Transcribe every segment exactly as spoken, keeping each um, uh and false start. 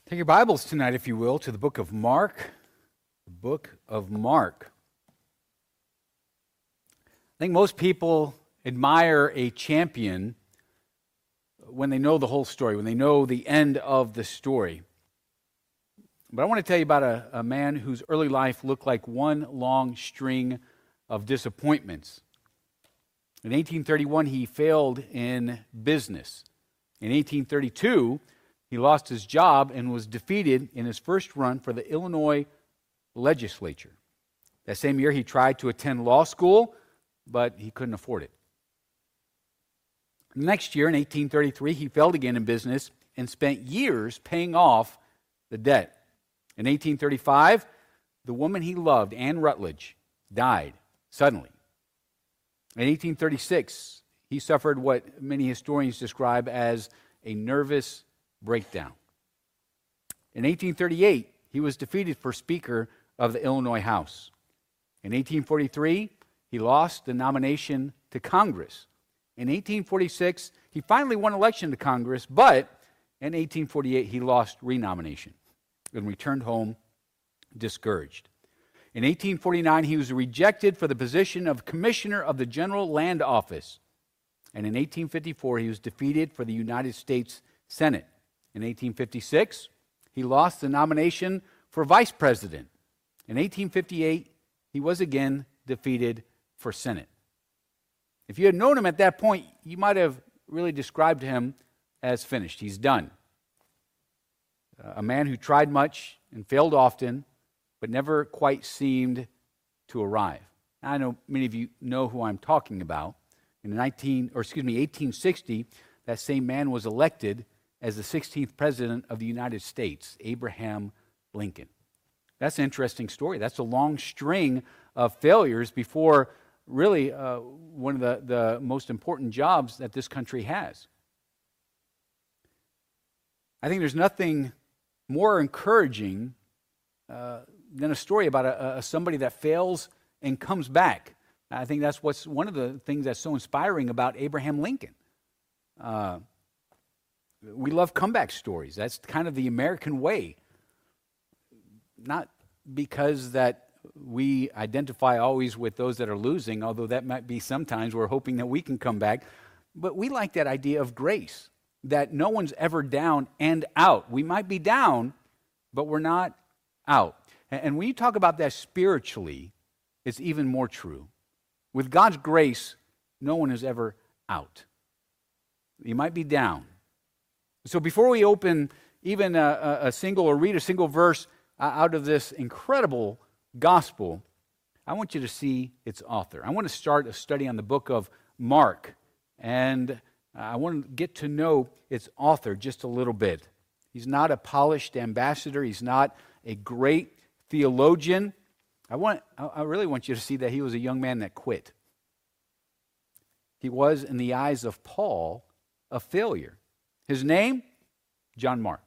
Take your Bibles tonight, if you will, to the book of Mark. The book of Mark. I think most people admire a champion when they know the whole story, when they know the end of the story. But I want to tell you about a, a man whose early life looked like one long string of disappointments. In eighteen thirty-one, he failed in business. In eighteen thirty-two, he lost his job and was defeated in his first run for the Illinois legislature. That same year, he tried to attend law school, but he couldn't afford it. Next year, in eighteen thirty-three, he failed again in business and spent years paying off the debt. In eighteen thirty-five, the woman he loved, Anne Rutledge, died suddenly. In eighteen thirty-six, he suffered what many historians describe as a nervous breakdown. In eighteen thirty-eight, he was defeated for Speaker of the Illinois House. In eighteen forty-three, he lost the nomination to Congress. In eighteen forty-six, he finally won election to Congress, but in eighteen forty-eight, he lost renomination and returned home discouraged. In eighteen forty-nine, he was rejected for the position of Commissioner of the General Land Office. And in eighteen fifty-four, he was defeated for the United States Senate. In eighteen fifty-six, he lost the nomination for vice president. In eighteen fifty-eight, he was again defeated for Senate. If you had known him at that point, you might have really described him as finished. He's done. A man who tried much and failed often, but never quite seemed to arrive. Now, I know many of you know who I'm talking about. In nineteen, or excuse me, eighteen sixty, that same man was elected as the sixteenth president of the United States, Abraham Lincoln. That's an interesting story. That's a long string of failures before really uh, one of the, the most important jobs that this country has. I think there's nothing more encouraging uh, than a story about a, a, somebody that fails and comes back. I think that's what's one of the things that's so inspiring about Abraham Lincoln. Uh, we love comeback stories. That's kind of the American way. Not because that we identify always with those that are losing, although that might be sometimes we're hoping that we can come back. But we like that idea of grace, that no one's ever down and out. We might be down, but we're not out. And when you talk about that spiritually, it's even more true. With God's grace, no one is ever out. You might be down. So before we open even a, a single or read a single verse out of this incredible gospel, I want you to see its author. I want to start a study on the book of Mark, and I want to get to know its author just a little bit. He's not a polished ambassador. He's not a great theologian. I want, I really want you to see that he was a young man that quit. He was, in the eyes of Paul, a failure. His name, John Mark.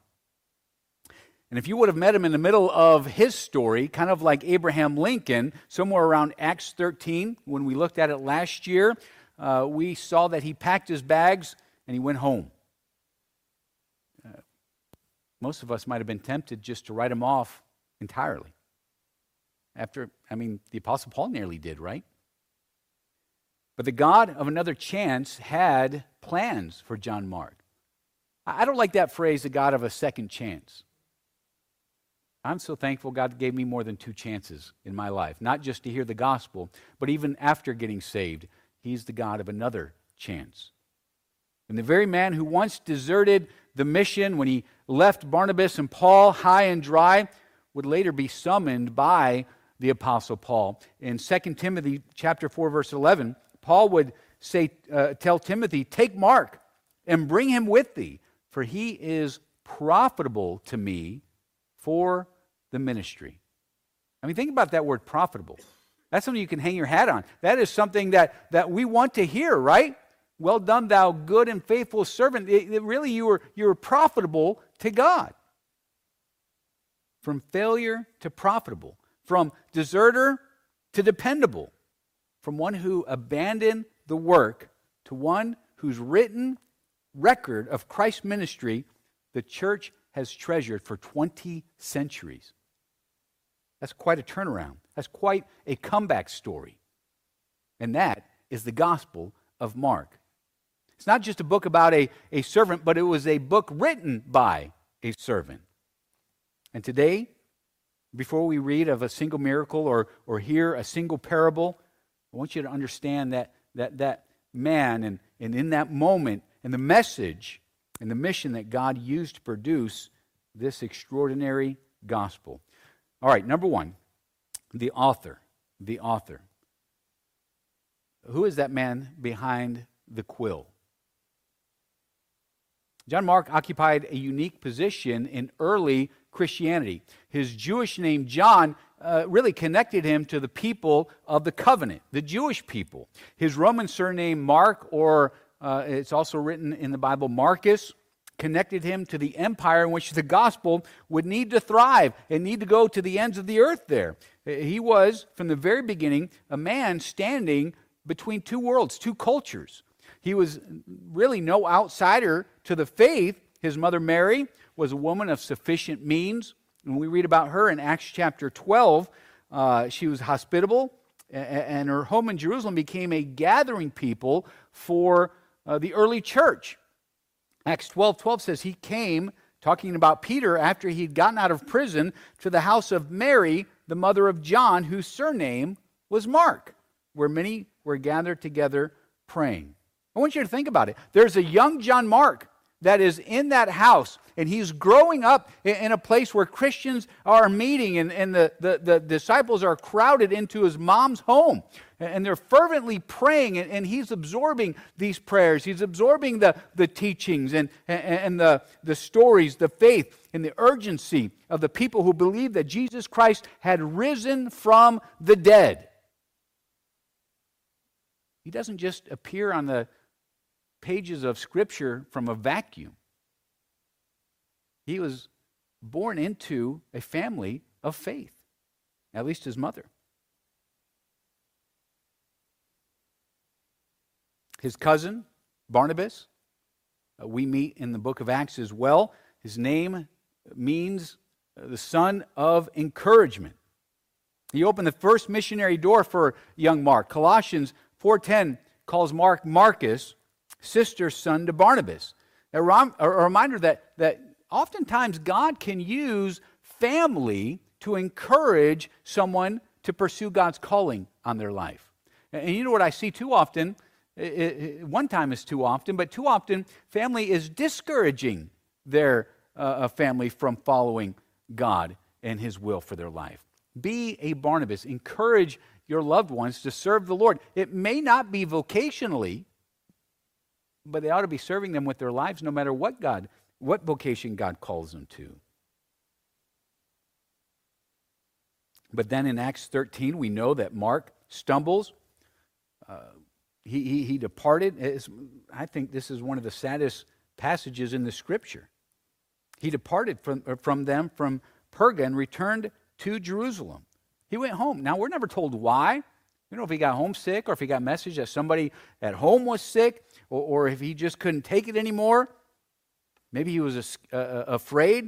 And if you would have met him in the middle of his story, kind of like Abraham Lincoln, somewhere around Acts thirteen, when we looked at it last year, uh, we saw that he packed his bags and he went home. Uh, most of us might have been tempted just to write him off entirely. After, I mean, the Apostle Paul nearly did, right? But the God of another chance had plans for John Mark. I don't like that phrase, the God of a second chance. I'm so thankful God gave me more than two chances in my life, not just to hear the gospel, but even after getting saved, he's the God of another chance. And the very man who once deserted the mission when he left Barnabas and Paul high and dry would later be summoned by the Apostle Paul. In Second Timothy chapter four, verse eleven, Paul would say, uh, tell Timothy, take Mark and bring him with thee, for he is profitable to me for the ministry. I mean, think about that word profitable. That's something you can hang your hat on. That is something that, that we want to hear, right? Well done, thou good and faithful servant. It, it really, you were, you were profitable to God. From failure to profitable. From deserter to dependable. From one who abandoned the work to one whose written record of Christ's ministry the church has treasured for twenty centuries. That's quite a turnaround. That's quite a comeback story. And that is the Gospel of Mark. It's not just a book about a, a servant, but it was a book written by a servant. And today, before we read of a single miracle or, or hear a single parable, I want you to understand that that, that man and, and in that moment and the message and the mission that God used to produce this extraordinary gospel. All right, number one, the author. The author. Who is that man behind the quill? John Mark occupied a unique position in early Christianity. His Jewish name, John, uh, really connected him to the people of the covenant, the Jewish people. His Roman surname, Mark, or uh, it's also written in the Bible, Marcus, connected him to the empire in which the gospel would need to thrive and need to go to the ends of the earth there. He was, from the very beginning, a man standing between two worlds, two cultures. He was really no outsider to the faith. His mother Mary was a woman of sufficient means. When we read about her in Acts chapter twelve, uh, she was hospitable, and her home in Jerusalem became a gathering people for uh, the early church. Acts twelve twelve says he came, talking about Peter, after he'd gotten out of prison, to the house of Mary, the mother of John, whose surname was Mark, where many were gathered together praying. I want you to think about it. There's a young John Mark that is in that house, and he's growing up in a place where Christians are meeting, and, and the, the, the disciples are crowded into his mom's home, and they're fervently praying, and, and he's absorbing these prayers. He's absorbing the, the teachings and, and, and the, the stories, the faith, and the urgency of the people who believed that Jesus Christ had risen from the dead. He doesn't just appear on the pages of Scripture from a vacuum. He was born into a family of faith, at least his mother. His cousin, Barnabas, uh, we meet in the book of Acts as well. His name means uh, the son of encouragement. He opened the first missionary door for young Mark. Colossians four ten calls Mark Marcus, sister son to Barnabas. A, rom- a reminder that, that oftentimes God can use family to encourage someone to pursue God's calling on their life. And, and you know what I see too often? It, it, one time is too often, but too often family is discouraging their uh, family from following God and His will for their life. Be a Barnabas. Encourage your loved ones to serve the Lord. It may not be vocationally, but they ought to be serving them with their lives no matter what God, what vocation God calls them to. But then in Acts thirteen, we know that Mark stumbles. Uh, he, he, he departed. It's, I think this is one of the saddest passages in the Scripture. He departed from, from them from Perga and returned to Jerusalem. He went home. Now, we're never told why. You know, if he got homesick or if he got message that somebody at home was sick, or, or if he just couldn't take it anymore. Maybe he was uh, afraid.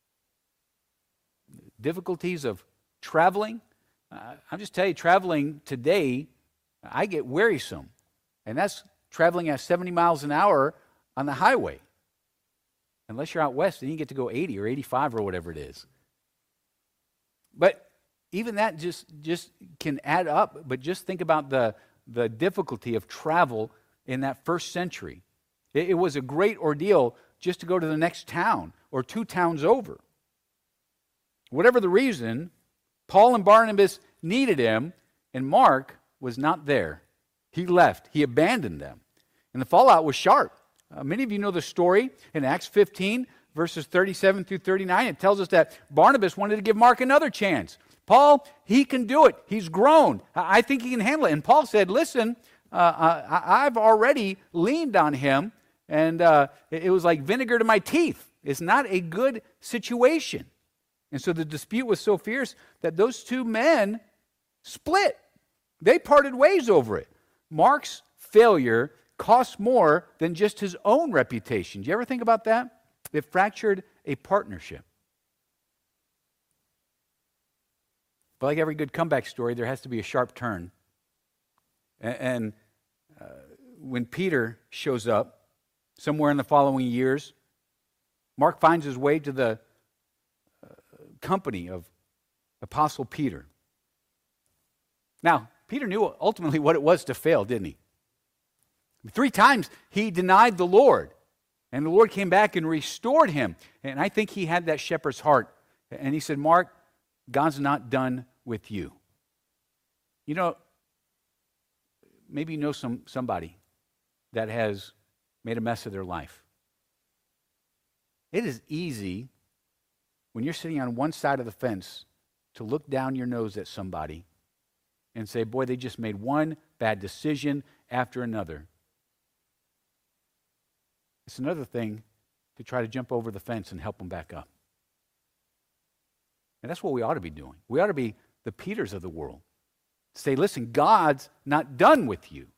Difficulties of traveling. Uh, I'll just tell you, traveling today, I get wearisome. And that's traveling at seventy miles an hour on the highway. Unless you're out west, then you get to go eighty or eighty-five or whatever it is. But even that just, just can add up. But just think about the, the difficulty of travel in that first century. It, it was a great ordeal just to go to the next town or two towns over. Whatever the reason, Paul and Barnabas needed him, and Mark was not there. He left. He abandoned them. And the fallout was sharp. Uh, many of you know the story in Acts fifteen, verses thirty-seven through thirty-nine. It tells us that Barnabas wanted to give Mark another chance. Paul, he can do it. He's grown. I think he can handle it. And Paul said, listen, uh, I, I've already leaned on him, and uh, it was like vinegar to my teeth. It's not a good situation. And so the dispute was so fierce that those two men split. They parted ways over it. Mark's failure cost more than just his own reputation. Do you ever think about that? It fractured a partnership. But like every good comeback story, there has to be a sharp turn. And, and uh, when Peter shows up, somewhere in the following years, Mark finds his way to the uh, company of Apostle Peter. Now, Peter knew ultimately what it was to fail, didn't he? Three times he denied the Lord, and the Lord came back and restored him. And I think he had that shepherd's heart. And he said, Mark, God's not done with you. You know, maybe you know some somebody that has made a mess of their life. It is easy when you're sitting on one side of the fence to look down your nose at somebody and say, boy, they just made one bad decision after another. It's another thing to try to jump over the fence and help them back up. And that's what we ought to be doing. We ought to be the Peters of the world. Say, listen, God's not done with you.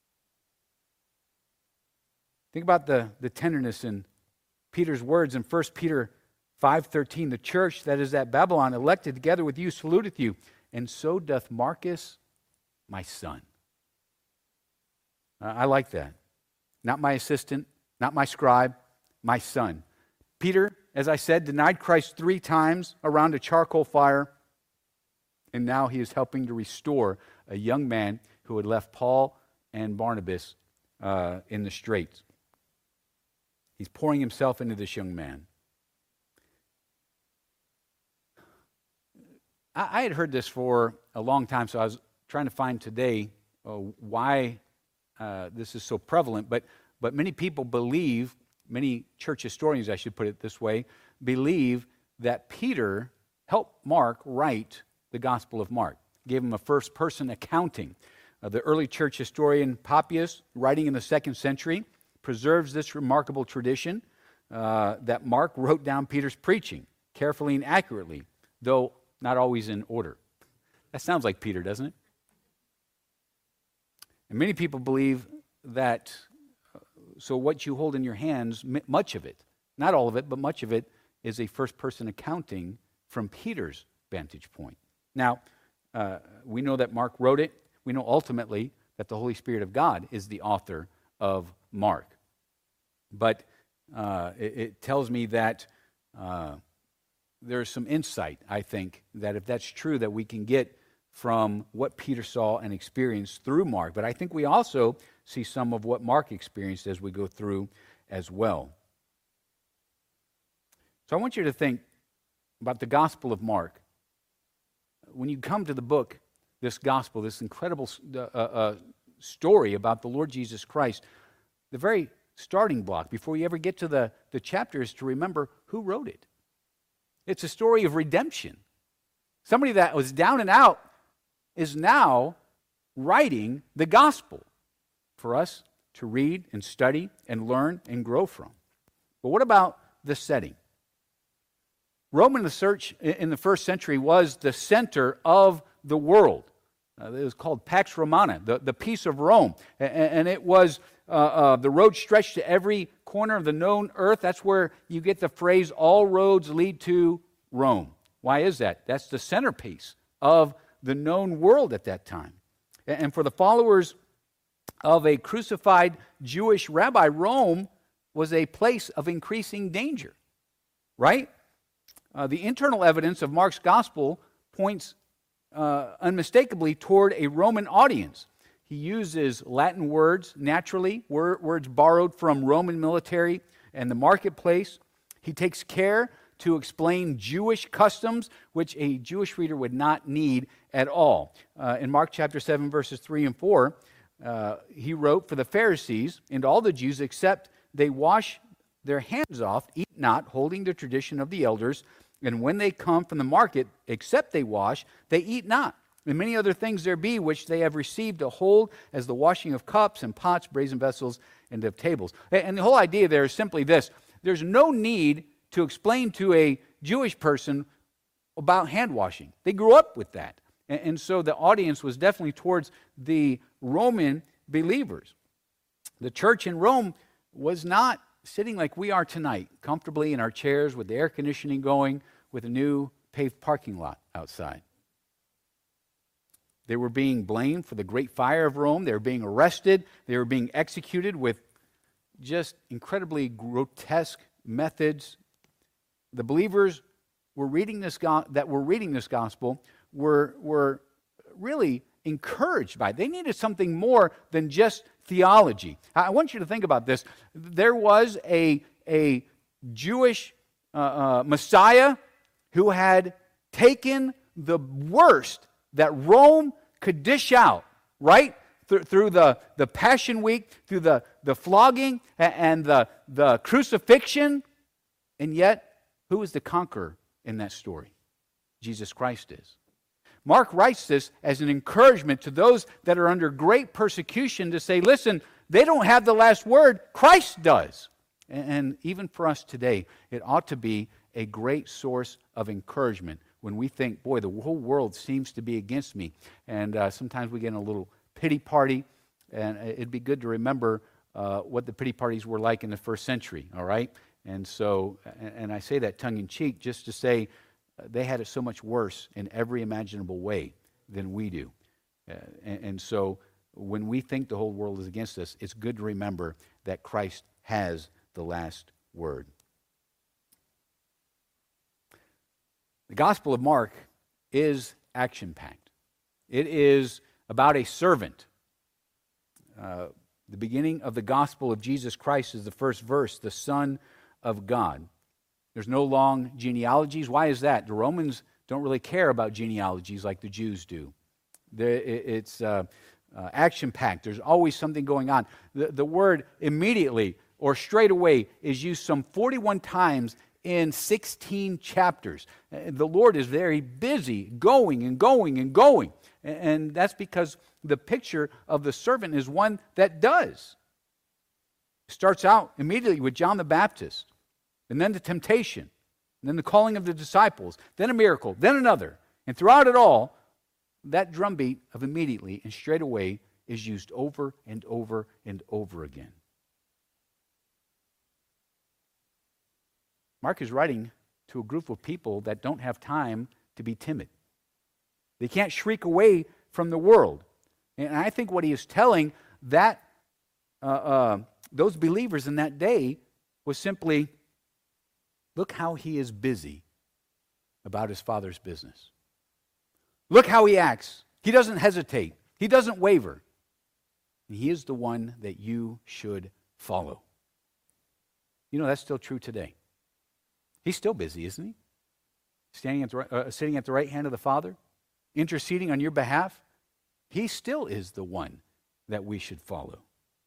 Think about the, the tenderness in Peter's words in First Peter five thirteen. The church that is at Babylon, elected together with you, saluteth you, and so doth Marcus, my son. Uh, I like that. Not my assistant, not my scribe, my son. Peter, as I said, denied Christ three times around a charcoal fire, and now he is helping to restore a young man who had left Paul and Barnabas uh, in the straits. He's pouring himself into this young man. I, I had heard this for a long time, so I was trying to find today uh, why uh, this is so prevalent, but but many people believe, many church historians, I should put it this way, believe that Peter helped Mark write the Gospel of Mark, gave him a first-person accounting. Uh, the early church historian Papias, writing in the second century, preserves this remarkable tradition uh, that Mark wrote down Peter's preaching carefully and accurately, though not always in order. That sounds like Peter, doesn't it? And many people believe that, uh, so what you hold in your hands, much of it, not all of it, but much of it, is a first-person accounting from Peter's vantage point. Now, uh, we know that Mark wrote it. We know ultimately that the Holy Spirit of God is the author of Mark. But uh, it, it tells me that uh, there's some insight, I think, that if that's true, that we can get from what Peter saw and experienced through Mark. But I think we also see some of what Mark experienced as we go through as well. So I want you to think about the Gospel of Mark. When you come to the book, this gospel, this incredible uh, uh, story about the Lord Jesus Christ, the very starting block before you ever get to the, the chapter is to remember who wrote it. It's a story of redemption. Somebody that was down and out is now writing the gospel for us to read and study and learn and grow from. But what about the setting? Rome in the, church, in the first century was the center of the world. Uh, it was called Pax Romana, the, the peace of Rome. And, and it was, uh, uh, the road stretched to every corner of the known earth. That's where you get the phrase, all roads lead to Rome. Why is that? That's the centerpiece of the known world at that time. And, and for the followers of a crucified Jewish rabbi, Rome was a place of increasing danger, right? Uh, the internal evidence of Mark's gospel points uh, unmistakably toward a Roman audience. He uses Latin words, naturally, wor- words borrowed from Roman military and the marketplace. He takes care to explain Jewish customs, which a Jewish reader would not need at all. Uh, in Mark chapter seven, verses three and four, uh, he wrote, for the Pharisees and all the Jews, except they wash their hands off, eat not, holding the tradition of the elders, and when they come from the market, except they wash, they eat not. And many other things there be which they have received to hold, as the washing of cups and pots, brazen vessels, and of tables. And the whole idea there is simply this. There's no need to explain to a Jewish person about hand washing. They grew up with that. And so the audience was definitely towards the Roman believers. The church in Rome was not sitting like we are tonight, comfortably in our chairs with the air conditioning going, with a new paved parking lot outside. They were being blamed for the great fire of Rome. They were being arrested. They were being executed with just incredibly grotesque methods. The believers were reading this go- that were reading this gospel were, were really encouraged by it. They needed something more than just theology. I want you to think about this. There was a, a Jewish uh, uh, Messiah who had taken the worst that Rome could dish out, right? Th- through the, the Passion Week, through the, the flogging and the, the crucifixion. And yet, who is the conqueror in that story? Jesus Christ is. Mark writes this as an encouragement to those that are under great persecution to say, listen, they don't have the last word, Christ does. And, and even for us today, it ought to be a great source of encouragement when we think, boy, the whole world seems to be against me. And uh, sometimes we get in a little pity party, and it'd be good to remember uh, what the pity parties were like in the first century, all right? And so, and, and I say that tongue-in-cheek just to say uh, they had it so much worse in every imaginable way than we do. Uh, and, and so when we think the whole world is against us, it's good to remember that Christ has the last word. The Gospel of Mark is action-packed. It is about a servant. Uh, the beginning of the Gospel of Jesus Christ is the first verse, the Son of God. There's no long genealogies. Why is that? The Romans don't really care about genealogies like the Jews do. It's uh, uh, action-packed. There's always something going on. The, the word immediately or straight away is used some forty-one times in sixteen chapters. The Lord is very busy going and going and going. And that's because the picture of the servant is one that does. It starts out immediately with John the Baptist, and then the temptation, and then the calling of the disciples, then a miracle, then another. And throughout it all, that drumbeat of immediately and straight away is used over and over and over again. Mark is writing to a group of people that don't have time to be timid. They can't shriek away from the world. And I think what he is telling that uh, uh, those believers in that day was simply, look how he is busy about his Father's business. Look how he acts. He doesn't hesitate. He doesn't waver. And he is the one that you should follow. You know, that's still true today. He's still busy, isn't he? Standing at the right, uh, sitting at the right hand of the Father, interceding on your behalf. He still is the one that we should follow.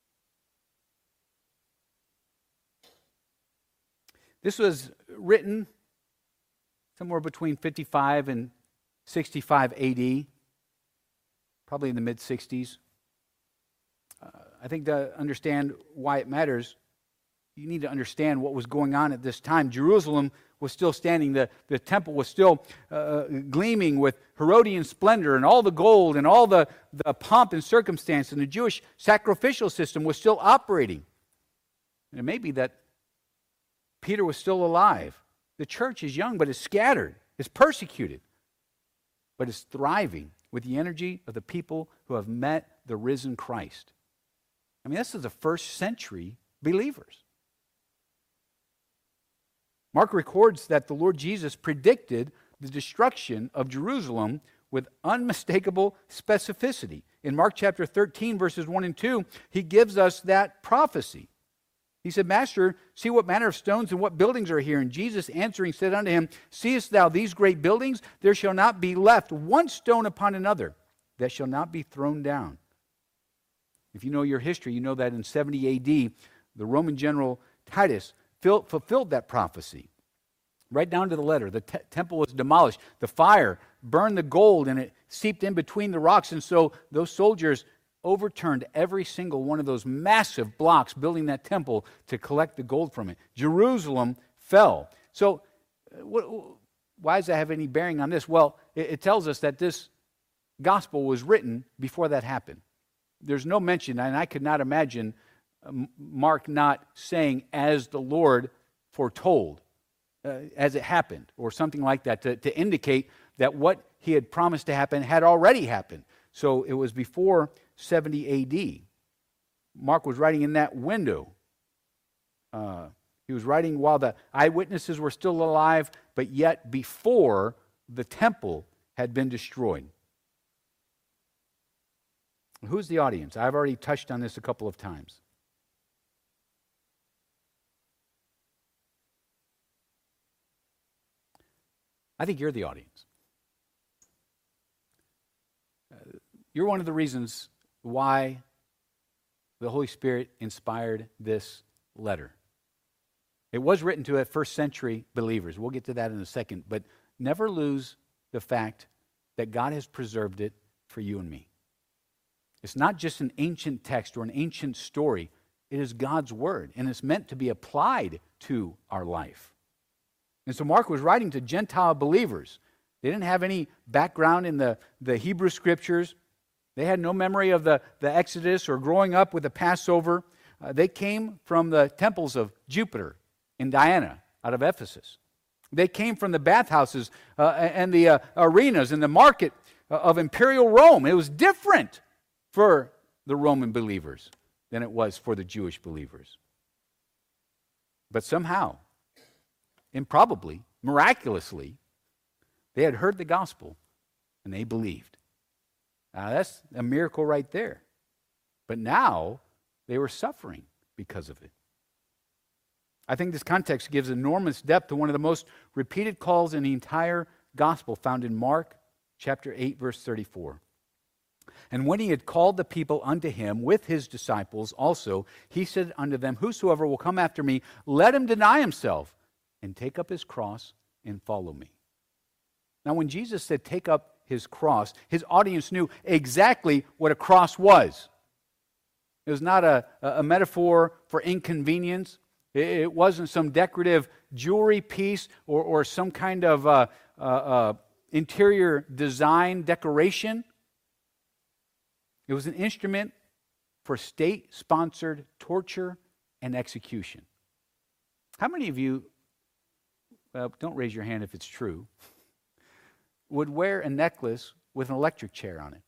This was written somewhere between fifty-five and sixty-five A D, probably in the mid-sixties. Uh, I think to understand why it matters, you need to understand what was going on at this time. Jerusalem was still standing. The, the temple was still uh, gleaming with Herodian splendor and all the gold and all the, the pomp and circumstance. And the Jewish sacrificial system was still operating. And it may be that Peter was still alive. The church is young, but it's scattered. It's persecuted. But it's thriving with the energy of the people who have met the risen Christ. I mean, this is the first century believers. Mark records that the Lord Jesus predicted the destruction of Jerusalem with unmistakable specificity. In Mark chapter thirteen, verses one and two, he gives us that prophecy. He said, Master, see what manner of stones and what buildings are here. And Jesus answering said unto him, Seest thou these great buildings? There shall not be left one stone upon another that shall not be thrown down. If you know your history, you know that in seventy A D, the Roman general Titus fulfilled that prophecy. Right down to the letter. The te- temple was demolished. The fire burned the gold and it seeped in between the rocks. And so those soldiers overturned every single one of those massive blocks building that temple to collect the gold from it. Jerusalem fell. So what, why does that have any bearing on this? Well, it, it tells us that this gospel was written before that happened. There's no mention, and I could not imagine Mark not saying as the Lord foretold, uh, as it happened, or something like that, to, to indicate that what he had promised to happen had already happened. So it was before seventy A D. Mark was writing in that window. Uh, he was writing while the eyewitnesses were still alive, but yet before the temple had been destroyed. Who's the audience? I've already touched on this a couple of times. I think you're the audience. Uh, you're one of the reasons why the Holy Spirit inspired this letter. It was written to first century believers. We'll get to that in a second. But never lose the fact that God has preserved it for you and me. It's not just an ancient text or an ancient story. It is God's word, and it's meant to be applied to our life. And so Mark was writing to Gentile believers. They didn't have any background in the, the Hebrew scriptures. They had no memory of the, the Exodus or growing up with the Passover. Uh, they came from the temples of Jupiter and Diana out of Ephesus. They came from the bathhouses uh, and the uh, arenas and the market of imperial Rome. It was different for the Roman believers than it was for the Jewish believers. But somehow, improbably, miraculously, they had heard the gospel and they believed. Now that's a miracle right there. But now they were suffering because of it. I think this context gives enormous depth to one of the most repeated calls in the entire gospel found in Mark chapter eight, verse thirty-four. And when he had called the people unto him with his disciples also, he said unto them, Whosoever will come after me, let him deny himself and take up his cross and follow me. Now, when Jesus said take up his cross, his audience knew exactly what a cross was. It was not a, a metaphor for inconvenience. It wasn't some decorative jewelry piece or, or some kind of uh, uh, uh, interior design decoration. It was an instrument for state-sponsored torture and execution. How many of you, well, don't raise your hand if it's true, would wear a necklace with an electric chair on it?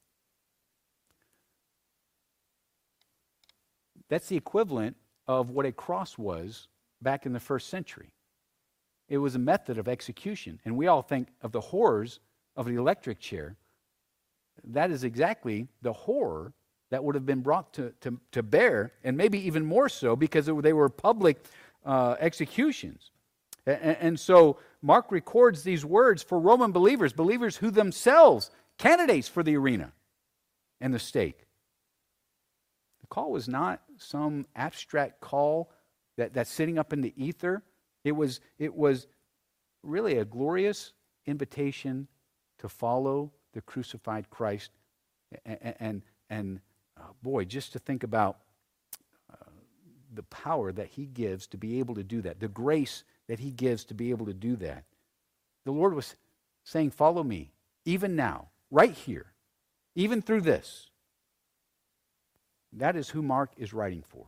That's the equivalent of what a cross was back in the first century. It was a method of execution. And we all think of the horrors of the electric chair. That is exactly the horror that would have been brought to, to, to bear, and maybe even more so because it, they were public uh, executions. And, and so Mark records these words for Roman believers, believers who themselves candidates for the arena and the stake. The call was not some abstract call that, that's sitting up in the ether. It was, it was really a glorious invitation to follow the crucified Christ. And, and, and oh boy, just to think about uh, the power that he gives to be able to do that, the grace that he gives to be able to do that. The Lord was saying, follow me, even now, right here, even through this. That is who Mark is writing for.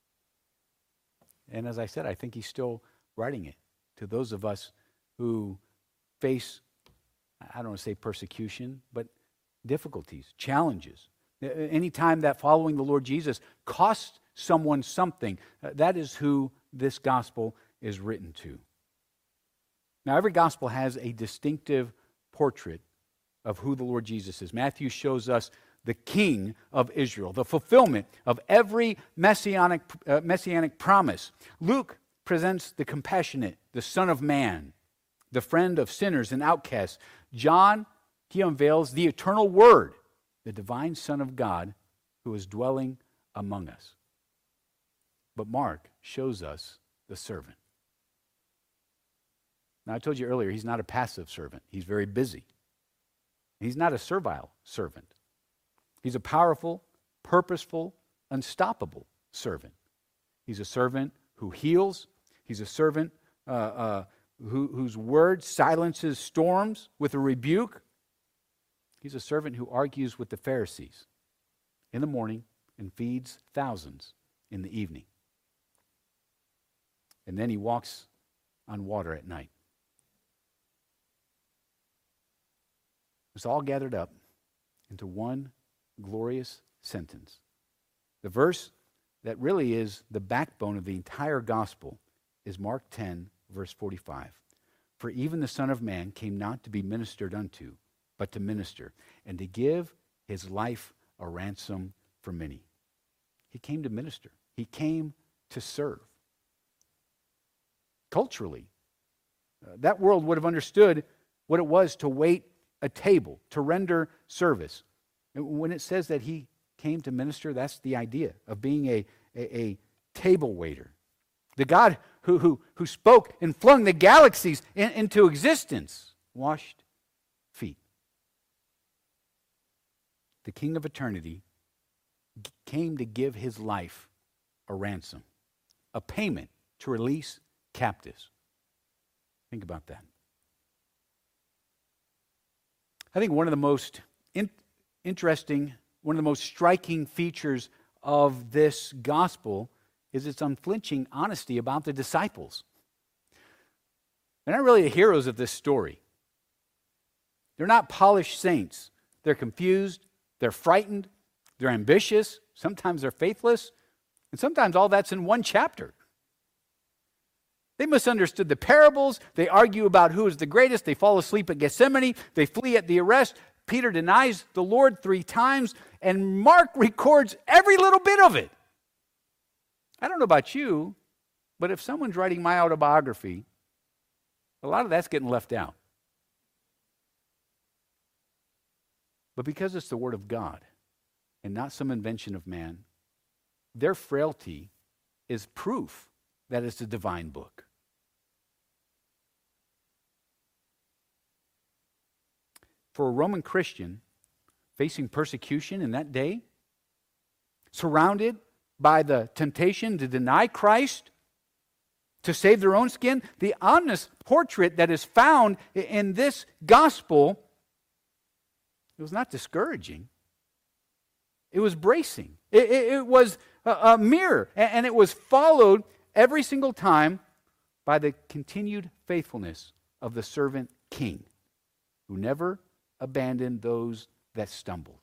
And as I said, I think he's still writing it to those of us who face, I don't want to say persecution, but difficulties, challenges. Anytime that following the Lord Jesus costs someone something, that is who this gospel is written to. Now, every gospel has a distinctive portrait of who the Lord Jesus is. Matthew shows us the King of Israel, the fulfillment of every messianic, uh, messianic promise. Luke presents the compassionate, the Son of Man, the friend of sinners and outcasts. John, he unveils the eternal Word, the divine Son of God who is dwelling among us. But Mark shows us the servant. Now, I told you earlier, he's not a passive servant. He's very busy. He's not a servile servant. He's a powerful, purposeful, unstoppable servant. He's a servant who heals. He's a servant uh, uh, who, whose word silences storms with a rebuke. He's a servant who argues with the Pharisees in the morning and feeds thousands in the evening. And then he walks on water at night. It's all gathered up into one glorious sentence. The verse that really is the backbone of the entire gospel is Mark ten, verse forty-five. For even the Son of Man came not to be ministered unto, but to minister, and to give his life a ransom for many. He came to minister. He came to serve. Culturally, uh, that world would have understood what it was to wait a table, to render service. And when it says that he came to minister, that's the idea of being a, a, a table waiter. The God who, who, who spoke and flung the galaxies in, into existence washed feet. The King of eternity came to give his life a ransom, a payment to release captives. Think about that. I think one of the most in, interesting, one of the most striking features of this gospel is its unflinching honesty about the disciples. They're not really the heroes of this story. They're not polished saints. They're confused, they're frightened, they're ambitious, sometimes they're faithless, and sometimes all that's in one chapter. They misunderstood the parables. They argue about who is the greatest. They fall asleep at Gethsemane. They flee at the arrest. Peter denies the Lord three times, and Mark records every little bit of it. I don't know about you, but if someone's writing my autobiography, a lot of that's getting left out. But because it's the Word of God and not some invention of man, their frailty is proof that it's a divine book. For a Roman Christian facing persecution in that day, surrounded by the temptation to deny Christ, to save their own skin, the honest portrait that is found in this gospel, it was not discouraging. It was bracing. It, it, it was a, a mirror, and it was followed every single time by the continued faithfulness of the servant king, who never abandoned those that stumbled.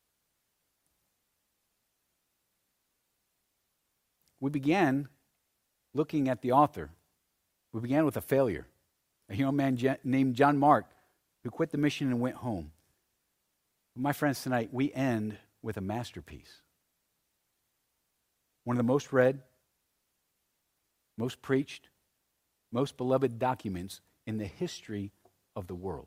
We began looking at the author. We began with a failure, a young man named John Mark who quit the mission and went home. My friends, tonight we end with a masterpiece. One of the most read, most preached, most beloved documents in the history of the world.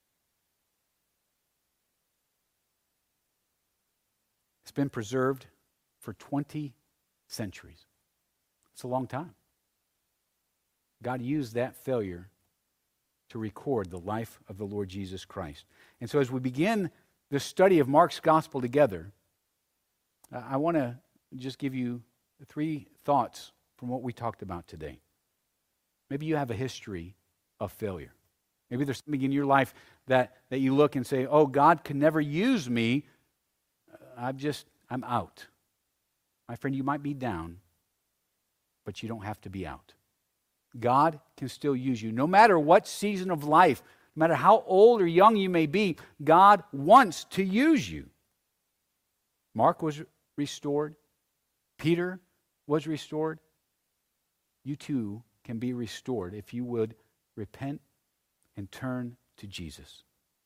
It's been preserved for twenty centuries. It's a long time. God used that failure to record the life of the Lord Jesus Christ. And so as we begin the study of Mark's gospel together, I want to just give you three thoughts from what we talked about today. Maybe you have a history of failure. Maybe there's something in your life that, that you look and say, oh, God could never use me. I'm just, I'm out. My friend, you might be down, but you don't have to be out. God can still use you. No matter what season of life, no matter how old or young you may be, God wants to use you. Mark was restored. Peter was restored. You too can be restored if you would repent and turn to Jesus.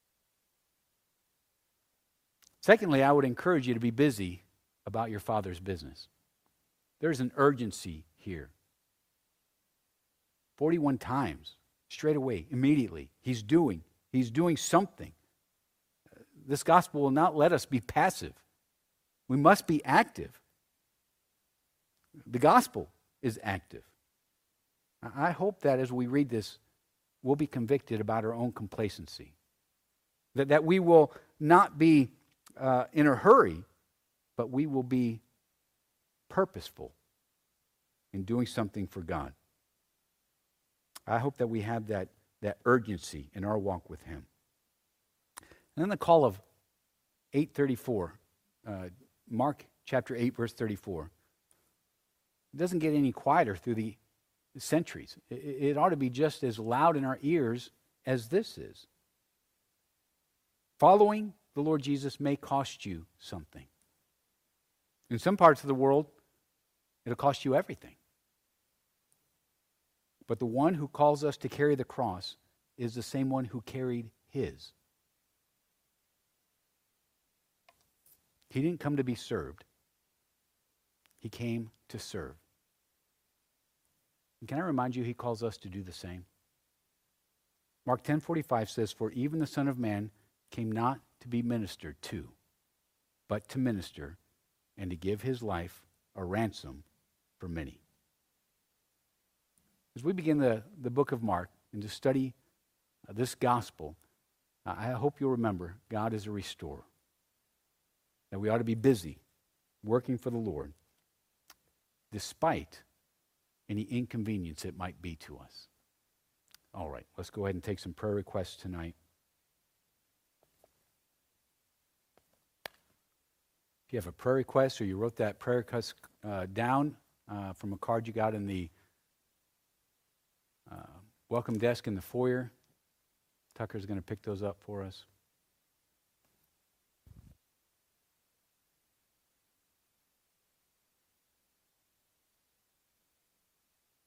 Secondly, I would encourage you to be busy about your Father's business. There's an urgency here. forty-one times, straight away, immediately, he's doing, he's doing something. This gospel will not let us be passive. We must be active. The gospel is active. I hope that as we read this, we'll be convicted about our own complacency. That, that we will not be uh, in a hurry, but we will be purposeful in doing something for God. I hope that we have that, that urgency in our walk with Him. And then the call of eight thirty-four, uh, Mark chapter eight, verse thirty-four. It doesn't get any quieter through the centuries. It, it ought to be just as loud in our ears as this is. Following the Lord Jesus may cost you something. In some parts of the world, it'll cost you everything. But the one who calls us to carry the cross is the same one who carried his. He didn't come to be served. He came to serve. And can I remind you, he calls us to do the same? Mark ten forty-five says, "For even the Son of Man came not to be ministered to, but to minister and to give his life a ransom for many." As we begin the, the book of Mark and to study uh, this gospel, uh, I hope you'll remember God is a restorer. That we ought to be busy working for the Lord, despite any inconvenience it might be to us. All right, let's go ahead and take some prayer requests tonight. If you have a prayer request or you wrote that prayer request uh, down uh, from a card you got in the uh, welcome desk in the foyer, Tucker's going to pick those up for us.